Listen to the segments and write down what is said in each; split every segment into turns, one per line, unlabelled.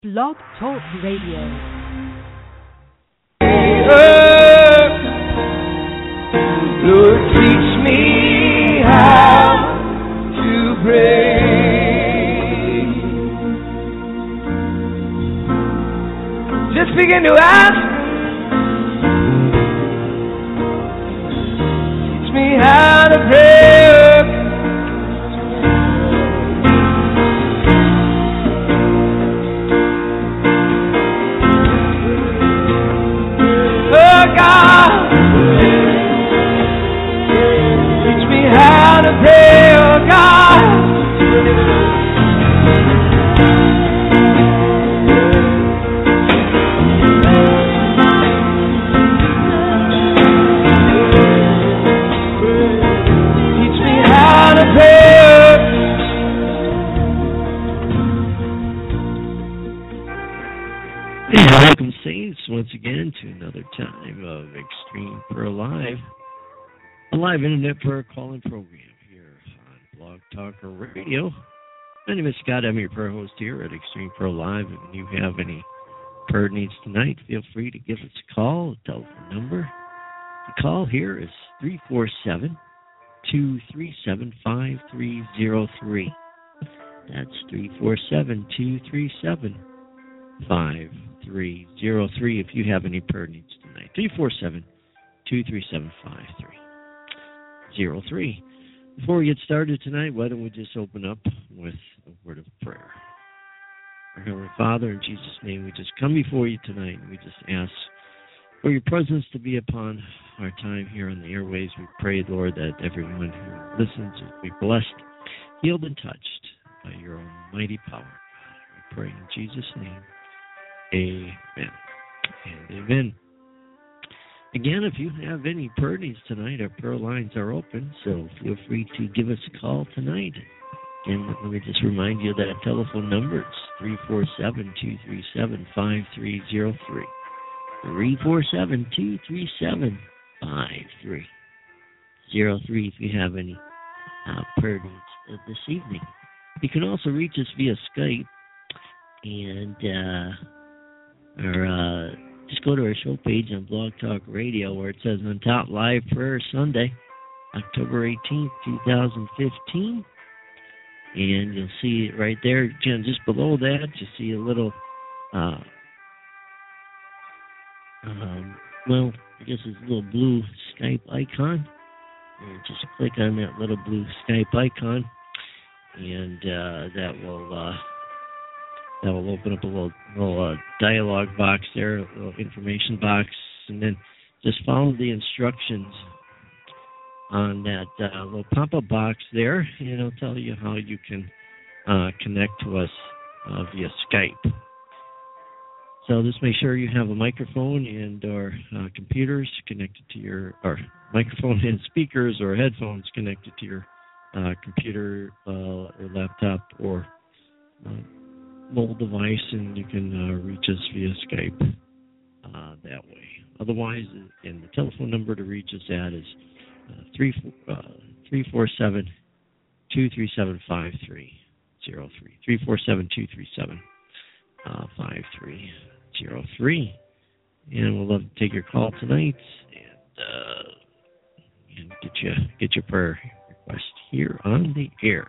Blog Talk Radio.
Lord, teach me how to pray. Just begin to ask. Teach me how to pray. Oh God. How to pray, oh God. Teach me how to pray.
Welcome, Saints, once again to another time of Extreme Prayer Live. A live internet prayer calling program here on Blog Talker Radio. My name is Scott. I'm your prayer host here at Extreme Prayer Live. If you have any prayer needs tonight, feel free to give us a call. The telephone number to call here is 347-237-5303. That's 347-237-5303 if you have any prayer needs tonight. 347-237-5303. Before we get started tonight, why don't we just open up with a word of prayer. Our Heavenly Father, in Jesus' name, we just come before you tonight, and we just ask for your presence to be upon our time here on the airways. We pray, Lord, that everyone who listens will be blessed, healed, and touched by your almighty power. We pray in Jesus' name. Amen and amen. Again, if you have any prayer needs tonight, our prayer lines are open, so feel free to give us a call tonight. Again, let me just remind you of that telephone number. It's 347-237-5303. 347-237-5303 if you have any prayer needs this evening. You can also reach us via Skype, and just go to our show page on Blog Talk Radio where it says on top, Live Prayer Sunday, October 18th, 2015. And you'll see it right there. Again, just below that, you see a little, I guess it's a little blue Skype icon. And just click on that little blue Skype icon, and that will open up a little dialogue box there, a little information box, and then just follow the instructions on that little pop-up box there, and it'll tell you how you can connect to us via Skype. So just make sure you have a microphone and or computers connected to your, or microphone and speakers or headphones connected to your computer or laptop or mobile device, and you can reach us via Skype that way. Otherwise, and the telephone number to reach us at is 347-237-5303. 347-237-5303. And we'll love to take your call tonight and get your prayer request here on the air.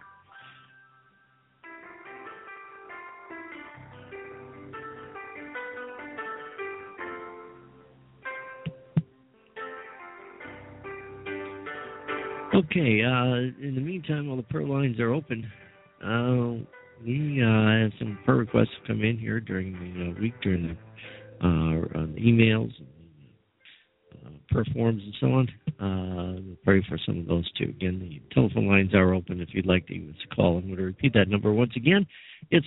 Okay, in the meantime, while the prayer lines are open, we have some prayer requests come in here during the week, during the emails, and prayer forms, and so on. We'll pray for some of those, too. Again, the telephone lines are open if you'd like to give us a call. I'm going to repeat that number once again. It's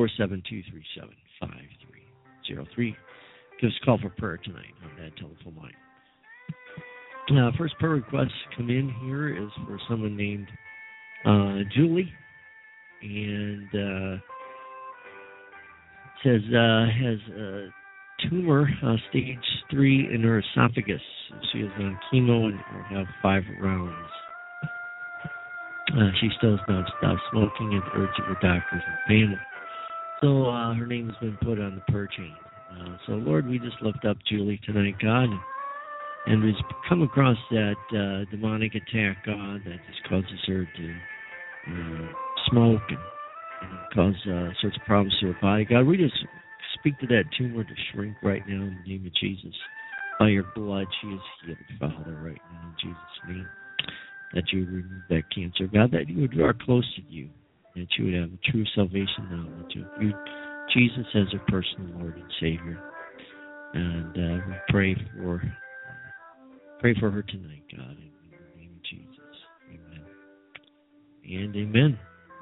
347-237-5303. Give us a call for prayer tonight on that telephone line. First prayer request come in here is for someone named Julie, and it says has a tumor stage 3 in her esophagus. She is on chemo and will have 5 rounds. She still has not stopped smoking at the urge of her doctors and family. So her name has been put on the per chain. So, Lord, we just lift up Julie tonight, God, and we've come across that demonic attack, God, that just causes her to smoke and cause sorts of problems to her body. God, we just speak to that tumor to shrink right now in the name of Jesus. By your blood, she is healed, Father, right now in Jesus' name. That you would remove that cancer. God, that you would draw close to you, that you would have a true salvation knowledge of you, Jesus as her personal Lord and Savior. And we pray for her tonight, God, in the name of Jesus. Amen. And amen.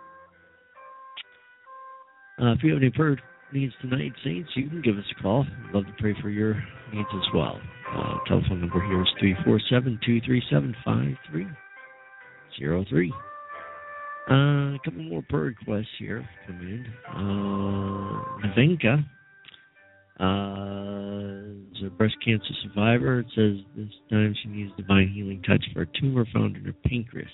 If you have any prayer needs tonight, saints, you can give us a call. We'd love to pray for your needs as well. Telephone number here is 347-237-5303. A couple more prayer requests here come in. Navenka is a breast cancer survivor. It says this time she needs divine healing touch for a tumor found in her pancreas.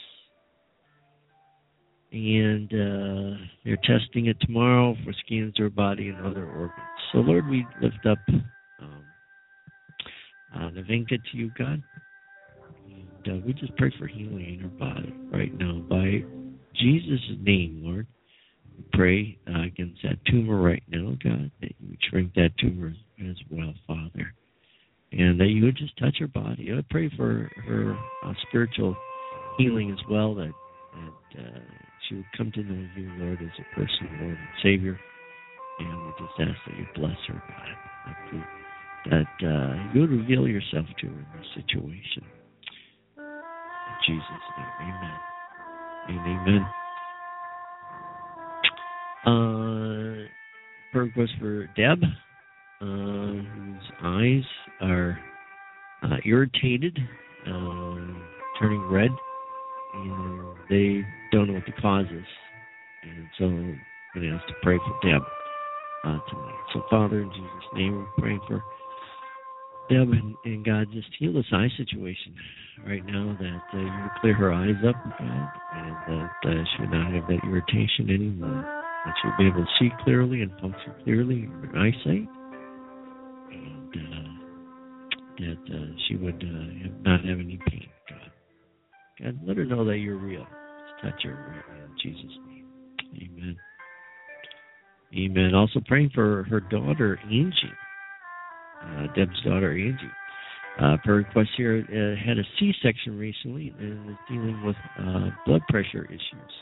And they're testing it tomorrow for scans of her body and other organs. So, Lord, we lift up Navenka to you, God. And we just pray for healing in her body right now. By Jesus' name, Lord, we pray against that tumor right now, God, that you would shrink that tumor as well, Father. And that you would just touch her body. I pray for her spiritual healing as well, that she would come to know you, Lord, as a personal Lord and Savior. And we just ask that you bless her, God. That you would reveal yourself to her in this situation. In Jesus' name, amen. And amen. Prayer request for Deb, whose eyes are irritated, turning red, and they don't know what the cause is. And so I'm going to ask to pray for Deb tonight. So, Father, in Jesus' name, we're praying for Deb, and God, just heal this eye situation right now, that you would clear her eyes up, God, and that she would not have that irritation anymore, that she would be able to see clearly and function clearly in her eyesight, and that she would not have any pain, God. God, let her know that you're real. Just touch her right now in Jesus' name. Amen. Amen. Also praying for her daughter, Angie. Deb's daughter, Angie. Per request here, had a C-section recently and is dealing with blood pressure issues.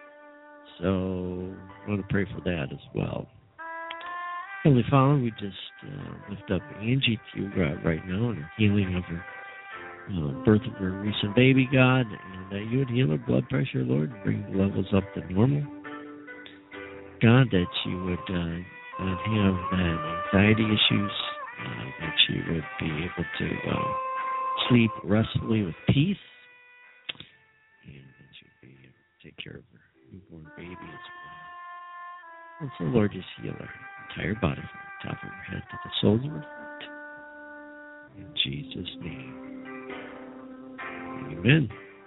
So I want to pray for that as well. Heavenly Father, we just lift up Angie to you right now and the healing of her birth of her recent baby, God, and that you would heal her blood pressure, Lord, and bring the levels up to normal. God, that she would not have anxiety issues, that she would be able to sleep restfully with peace, and that she would be able to take care of her newborn baby as well. And so, Lord, just heal her entire body from the top of her head to the soles of her feet. In Jesus' name. Amen.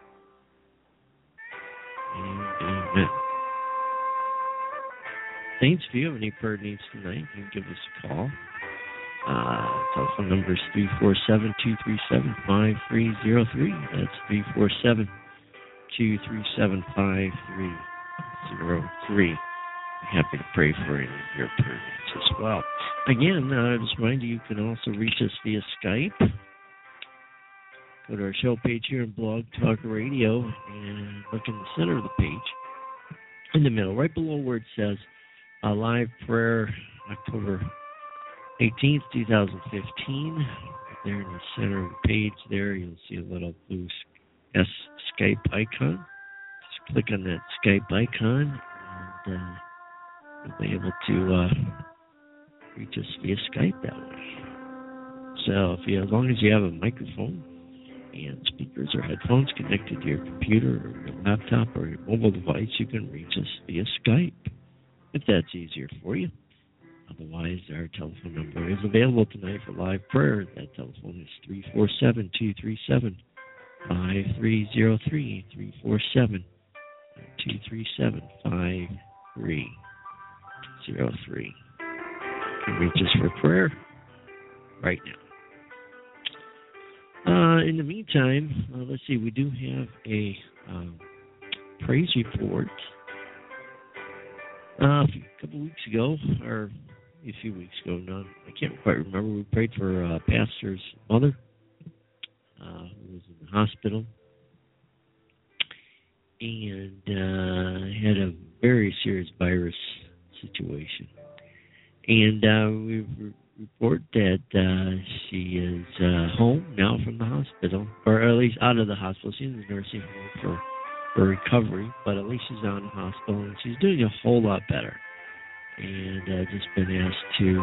And amen. Saints, if you have any prayer needs tonight, you can give us a call. Telephone number is 347-237-5303. That's 347-237-5303. Happy to pray for any of your prayer needs as well. Again, I just remind you can also reach us via Skype. Go to our show page here in Blog Talk Radio and look in the center of the page, in the middle, right below where it says Live Prayer, October 18th, 2015. There in the center of the page there, you'll see a little blue Skype icon. Just click on that Skype icon, and you'll be able to reach us via Skype that way. So as long as you have a microphone and speakers or headphones connected to your computer or your laptop or your mobile device, you can reach us via Skype, if that's easier for you. Otherwise, our telephone number is available tonight for live prayer. That telephone is 347-237-5303, 347-237-5303. You can reach us for prayer right now. In the meantime, let's see, we do have a praise report. A couple weeks ago, or a few weeks ago now, I can't quite remember, we prayed for Pastor's mother, who was in the hospital, and had a very serious virus situation. And we report that she is home now from the hospital, or at least out of the hospital. She's in the nursing home for recovery, but at least she's out of the hospital, and she's doing a whole lot better. And just been asked to,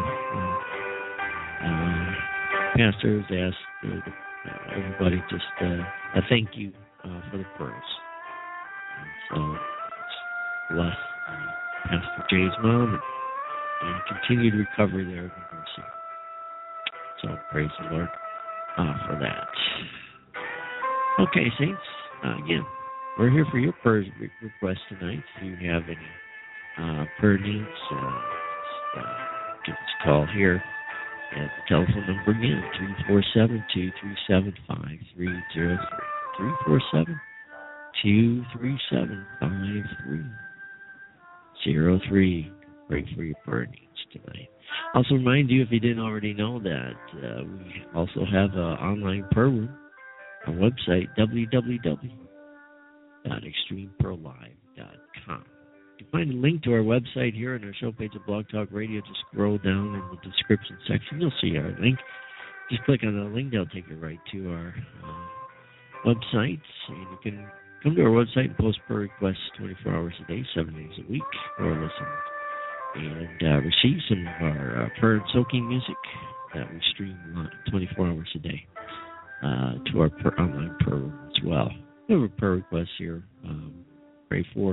Pastor has asked everybody just a thank you for the prayers. And so, bless Pastor Jay's mom and continued recovery there in the nursing. So praise the Lord for that. Okay, saints, again, we're here for your prayer requests tonight. If you have any prayer needs, give us a call here at the telephone number again, 347-237-5303. 347-237-5303. Pray for your prayer needs tonight. Also remind you, if you didn't already know, that we also have an online prayer room, our website, www.extremeprolive.com. You can find a link to our website here on our show page of Blog Talk Radio. Just scroll down in the description section. You'll see our link. Just click on the link. That'll take you right to our website. And you can come to our website and post prayer requests 24 hours a day, 7 days a week, or listen and receive some of our prayer and soaking music that we stream 24 hours a day to our online prayer room as well. We have a prayer request here. Pray for.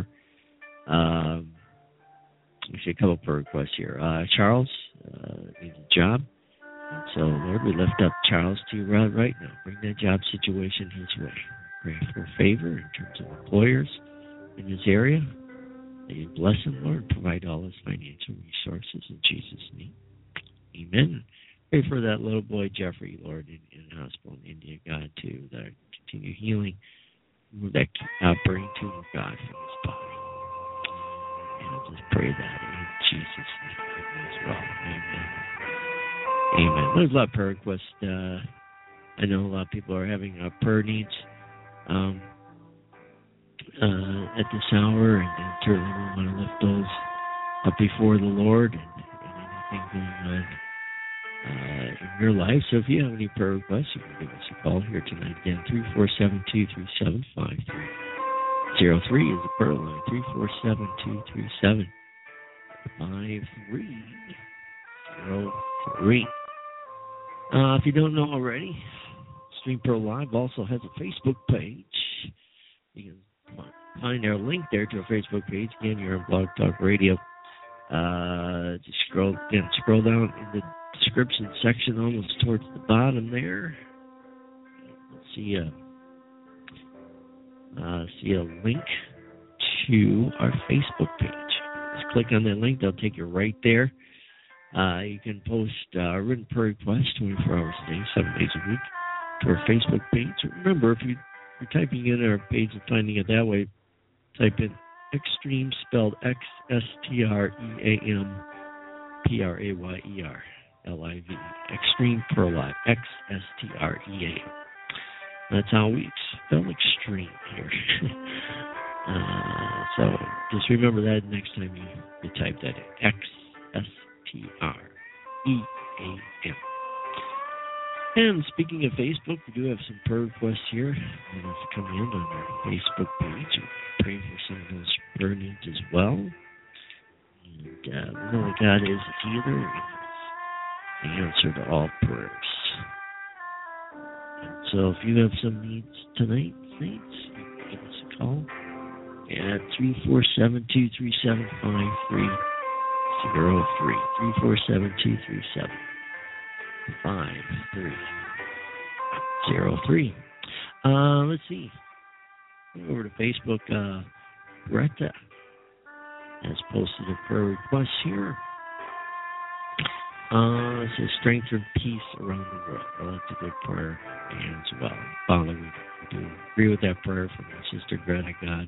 We see a couple of prayer requests here. Charles needs a job. And so, Lord, we lift up Charles to you right now. Bring that job situation his way. Pray for favor in terms of employers in this area. That you bless him, Lord, and provide all his financial resources in Jesus' name. Amen. Pray for that little boy, Jeffrey, Lord, in the hospital in India, God, too, that continue healing. Remove that brain tumor, God, from his body. And I'll just pray that in Jesus' name as well. Amen. There's a lot of prayer requests. I know a lot of people are having prayer needs at this hour, and certainly we want to lift those up before the Lord and anything going on in your life. So if you have any prayer requests, you can give us a call here tonight. Again, 347-237-5303 is the prayer line. 347-237-5303. If you don't know already, Extreme Pro Live also has a Facebook page. You can find our link there to our Facebook page. Again, you're on Blog Talk Radio. Just scroll down in the description section, almost towards the bottom there. You'll see a link to our Facebook page. Just click on that link; they'll take you right there. You can post written prayer requests 24 hours a day, 7 days a week, to our Facebook page. Remember, if you're typing in our page and finding it that way, type in Extreme, spelled XSTREAMPRAYER Extreme Pro Live, XSTREAM. That's how we spell extreme here. So just remember that next time you type that in. XSTREAM. And speaking of Facebook, we do have some prayer requests here. You have to come in on our Facebook page and pray for some of those prayer needs as well. And we know that God is a healer and the answer to all prayers. And so if you have some needs tonight, saints, you can give us a call at 347-237-5303. 347-237-5303. Let's see. Over to Facebook. Greta has posted a prayer request here. It says strength and peace around the world. Well, that's a good prayer as well. Father, we do agree with that prayer from my sister Greta. God,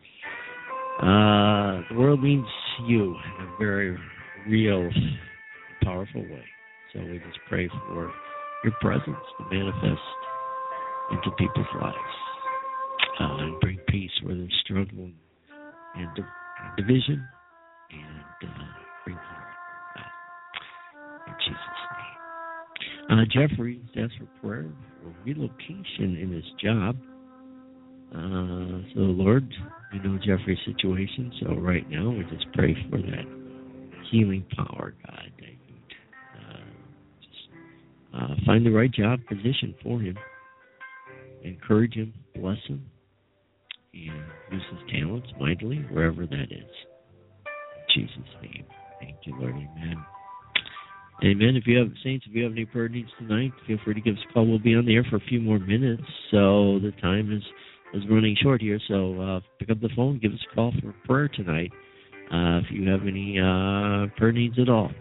the world needs you in a very real, powerful way. So we just pray for your presence to manifest into people's lives and bring peace where there's struggle and division, and bring healing. In Jesus' name. Jeffrey asked for prayer for relocation in his job. So, Lord, you know Jeffrey's situation. So right now we just pray for that healing power, God, that you'd just find the right job position for him. Encourage him, bless him, and use his talents mightily wherever that is. In Jesus' name. Thank you, Lord. Amen. Amen. If you have any prayer needs tonight, feel free to give us a call. We'll be on the air for a few more minutes, so the time is running short here. So pick up the phone, give us a call for prayer tonight. If you have any prayer needs at all,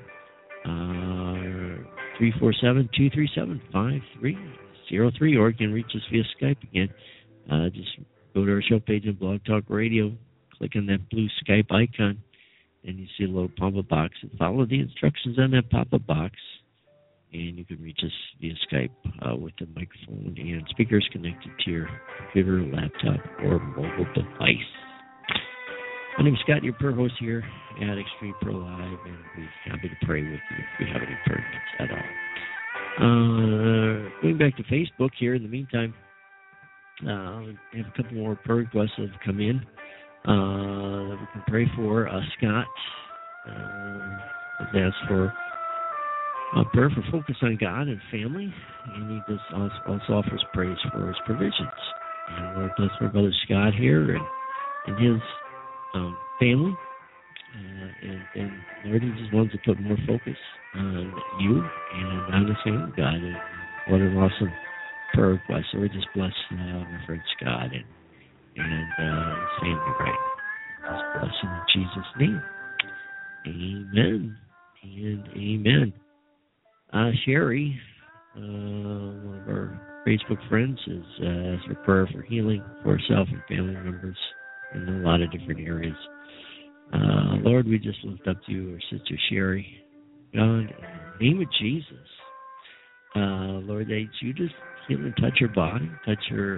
347-237-5303, or you can reach us via Skype again. Just go to our show page on Blog Talk Radio, click on that blue Skype icon, and you see a little pop-up box, and follow the instructions on that pop-up box, and you can reach us via Skype with the microphone and speakers connected to your computer, laptop, or mobile device. My name is Scott, your prayer host here at Extreme Pro Live, and we're happy to pray with you if you have any prayer needs at all. Going back to Facebook here, in the meantime, I have a couple more prayer requests that have come in that we can pray for. Scott has asked for a prayer for focus on God and family, and he just also offers praise for his provisions. And Lord bless our brother Scott here and his family, and Lord, he just wants to put more focus on you and on his family, God. And what an awesome prayer request. So we just bless my friend Scott and his family right now. Just bless him in Jesus' name. Amen and amen. Sherry, one of our Facebook friends, has asked for prayer for healing for herself and family members in a lot of different areas. Lord, we just lift up to you, our sister Sherry. God, in the name of Jesus, Lord, that you just heal and touch her body, touch her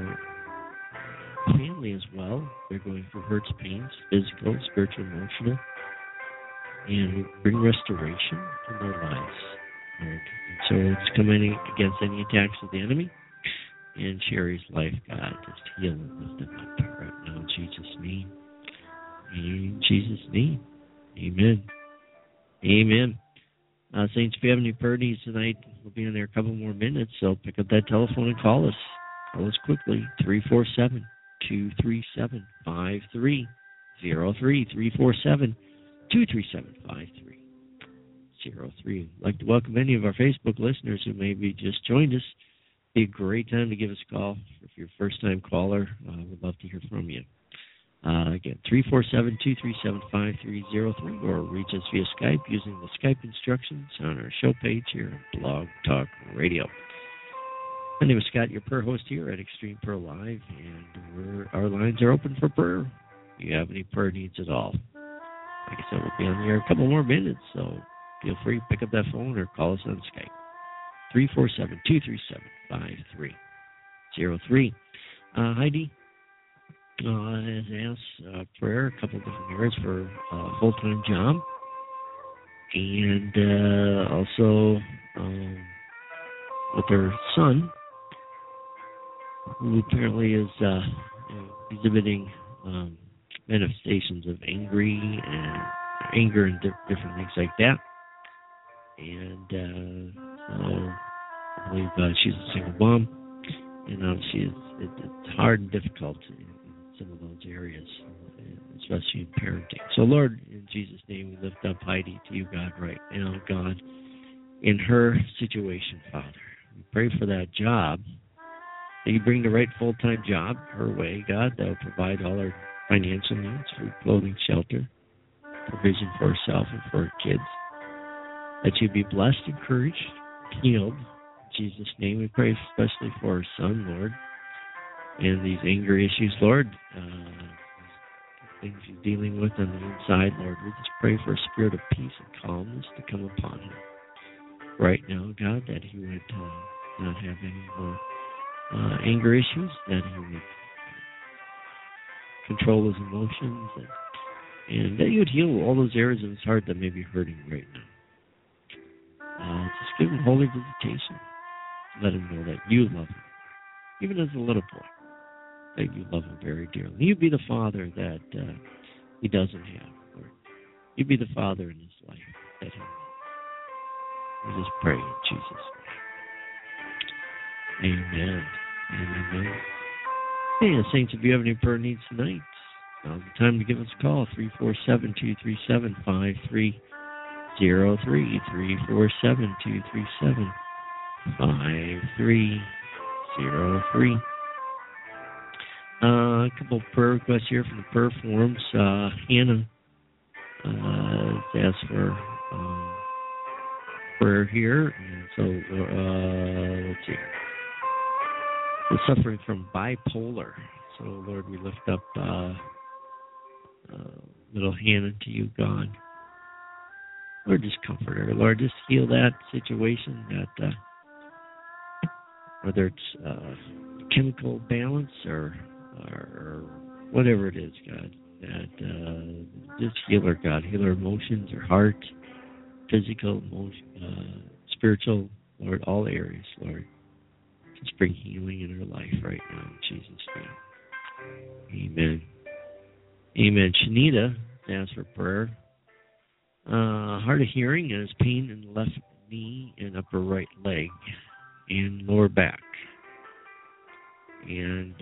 family as well. They're going through hurts, pains, physical, spiritual, emotional, and bring restoration in their lives, Lord. And so it's coming against any attacks of the enemy in Sherry's life, God. Just heal and lift them up right now in Jesus' name. In Jesus' name. Amen. Amen. Saints, if you have any prayer needs tonight, we'll be in there a couple more minutes, so pick up that telephone and call us. Call us quickly, 347-237-5303, 347-237-5303. I'd like to welcome any of our Facebook listeners who maybe just joined us. It'd be a great time to give us a call. If you're a first-time caller, we'd love to hear from you. Again, 347-237-5303, or reach us via Skype using the Skype instructions on our show page here on Blog Talk Radio. My name is Scott, your prayer host here at Extreme Prayer Live, and our lines are open for prayer. If you have any prayer needs at all, like I said, we'll be on the air a couple more minutes, so feel free to pick up that phone or call us on Skype. 347-237-5303. Heidi has asked prayer, a couple of different areas for a full-time job, and also with her son, who apparently is exhibiting manifestations of anger and different things like that. And so I believe she's a single mom, and obviously it's hard and difficult in some of those areas, especially in parenting. So, Lord, in Jesus' name, we lift up Heidi to you, God, right now, God, in her situation, Father. We pray for that job, that you bring the right full-time job her way, God, that will provide all her financial needs, food, clothing, shelter, provision for herself and for her kids. That she'd be blessed, encouraged, healed. In Jesus' name we pray especially for her son, Lord, and these anger issues, Lord, things he's dealing with on the inside, Lord. We just pray for a spirit of peace and calmness to come upon him right now, God, that he would not have any more anger issues, that he would control his emotions, and that you would heal all those areas of his heart that may be hurting right now. Just give him holy visitation. Let him know that you love him, even as a little boy, that you love him very dearly. You be the father that he doesn't have, Lord. You be the father in his life that he needs. We just pray in Jesus' name. Amen. Amen. Hey, saints, if you have any prayer needs tonight, now's the time to give us a call, 347-237-5303, 347-237-5303. A couple of prayer requests here from the prayer forums. Hannah asked for prayer here, and so let's see. We're suffering from bipolar, so Lord, we lift up little Hannah to you, God. Lord, just comfort her. Lord, just heal that situation, that whether it's chemical balance or whatever it is, God, that just heal her, God. Heal her emotions, her heart, physical, emotion, spiritual, Lord, all areas, Lord. Just bring healing in her life right now in Jesus' name. Amen. Amen. Shanita asks for prayer. Hard of hearing and has pain in the left knee and upper right leg and lower back. And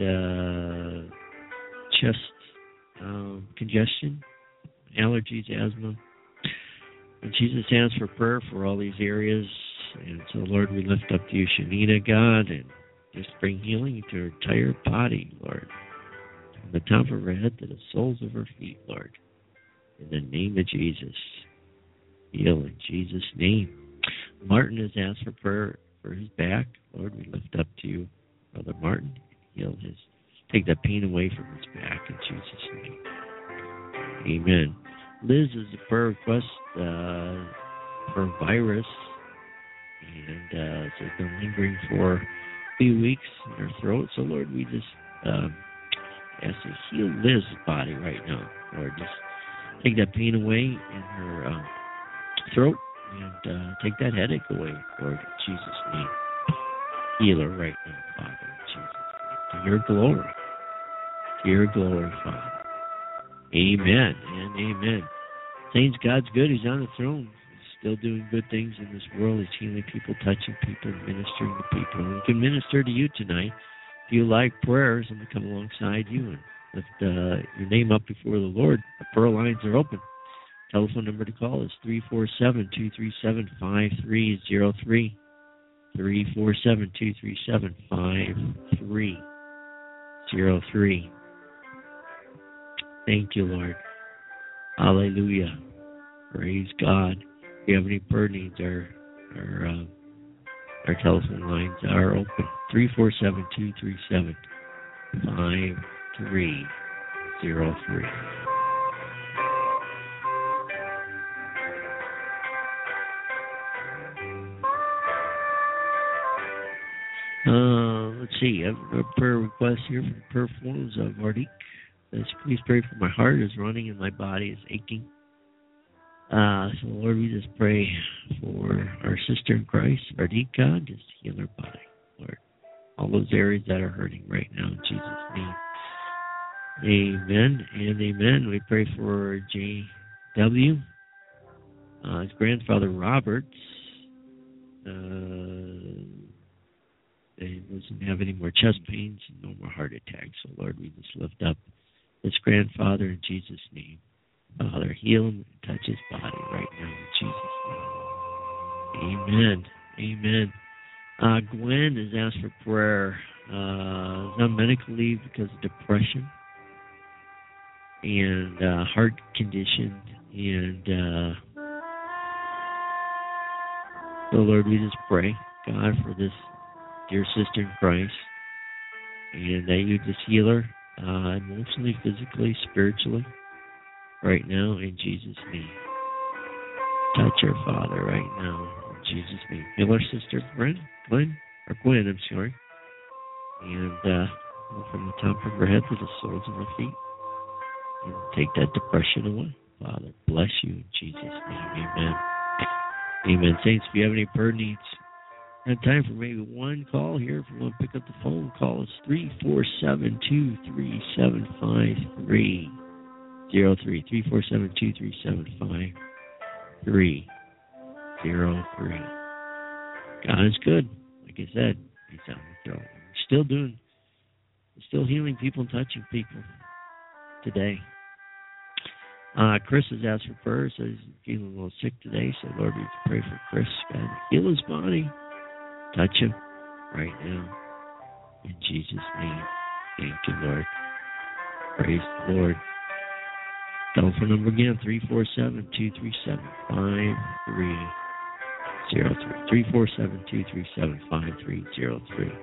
chest congestion, allergies, asthma. And Jesus asks for prayer for all these areas. And so, Lord, we lift up to you, Shanita, God, and just bring healing to her entire body, Lord. From the top of her head to the soles of her feet, Lord. In the name of Jesus. Heal in Jesus' name. Martin has asked for prayer for his back. Lord, we lift up to you, Brother Martin. Heal his, take that pain away from his back in Jesus' name. Amen. Liz is a prayer request for a virus, and so it's been lingering for a few weeks in her throat. So, Lord, we just ask to heal Liz's body right now. Lord, just take that pain away in her throat and take that headache away, Lord, in Jesus' name. Heal her right now, Father, in Jesus' name. To your glory. To your glory, Father. Amen and amen. Saints, God's good. He's on the throne. He's still doing good things in this world. He's healing people, touching people, ministering to people. And we can minister to you tonight. If you like prayers, I'm going to come alongside you and lift your name up before the Lord. The prayer lines are open. Telephone number to call is 347-237-5303. 347-237-5303. Thank you, Lord. Hallelujah. Praise God. If you have any prayer needs, our telephone lines are open. 347-237-5303. Let's see. I have a prayer request here from the prayer forums of Vardik. Please pray for my heart is running and my body is aching. So, Lord, we just pray for our sister in Christ, Vardik, God, just heal her body, Lord. All those areas that are hurting right now, in Jesus' name. Amen and amen. We pray for J.W., his grandfather, Robert. He doesn't have any more chest pains and no more heart attacks. So, Lord, we just lift up his grandfather in Jesus' name. Father, heal him and touch his body right now in Jesus' name. Amen. Amen. Gwen has asked for prayer. Is on medical leave because of depression and heart condition And so, Lord, we just pray, God, for this dear sister in Christ, and that you just heal her emotionally, physically, spiritually, right now, in Jesus' name. Touch her, Father, right now, in Jesus' name. Heal our sister, Gwen, I'm sorry. And from the top of her head to the soles of her feet. And take that depression away. Father, bless you in Jesus' name. Amen. Amen. Saints, if you have any prayer needs, I have time for maybe one call here. If you want to pick up the phone, call us 347-237-5303. 347-237-5303. God is good. Like I said, He's on the throne. Still healing people and touching people today. Chris has asked for prayer, so he's feeling a little sick today. So, Lord, we pray for Chris. God, heal his body. Touch him right now. In Jesus' name. Thank you, Lord. Praise the Lord. Telephone number again, 347-237-5303. 347-237-5303.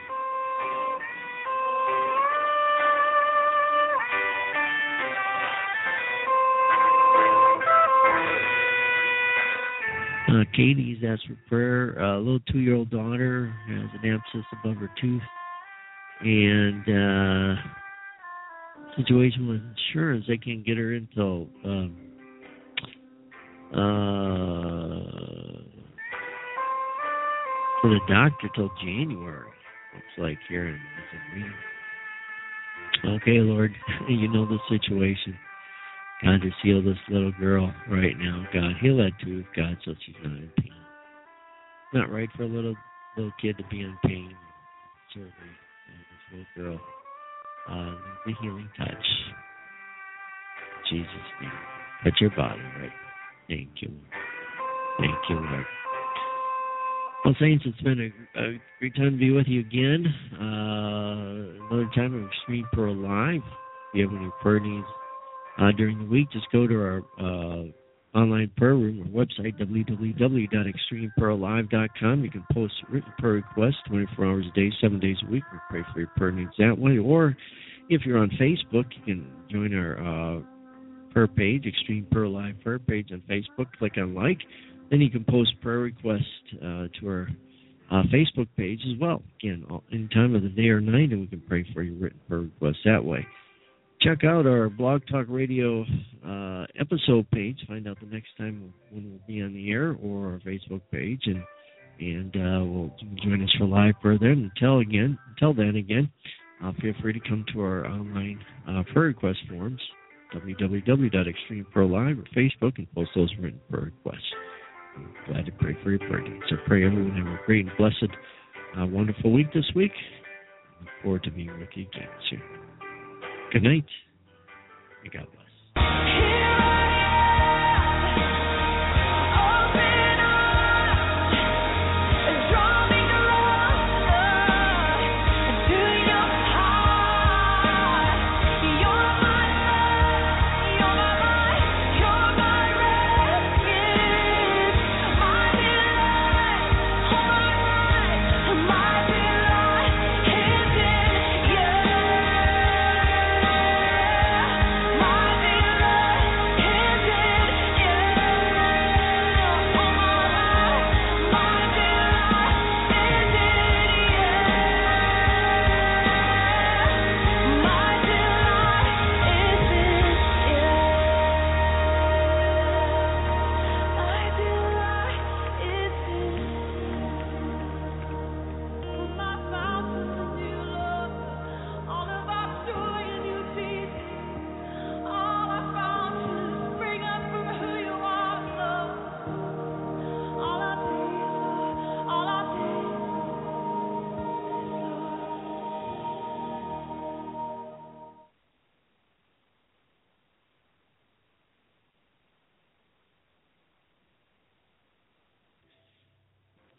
Katie's asked for prayer. A little 2-year-old daughter has an abscess above her tooth, and situation with insurance, they can't get her until for the doctor till January. Looks like here. Okay, Lord, you know the situation. God, just heal this little girl right now. God, heal that tooth, God, so she's not in pain. Not right for a little kid to be in pain. Certainly, this little girl. The healing touch. Jesus' name. Touch your body, right? Thank you, Lord. Thank you, Lord. Well, Saints, it's been a great time to be with you again. Another time of Extreme Pearl Live. If you have any prayer needs during the week, just go to our online prayer room, our website, www.extremepearllive.com. You can post written prayer requests 24 hours a day, 7 days a week. We pray for your prayer needs that way. Or if you're on Facebook, you can join our prayer page, Extreme Pearl Live prayer page on Facebook. Click on like. Then you can post prayer requests to our Facebook page as well. Again, any time of the day or night, and we can pray for your written prayer requests that way. Check out our Blog Talk Radio episode page. Find out the next time when we'll be on the air, or our Facebook page, and we'll join us for live prayer then. Until then, feel free to come to our online prayer request forums, www.extremepearllive or Facebook, and post those written prayer requests. I'm glad to pray for your prayer needs. So pray everyone have a great and blessed, wonderful week this week. I look forward to being with you again soon. Good night, and God bless.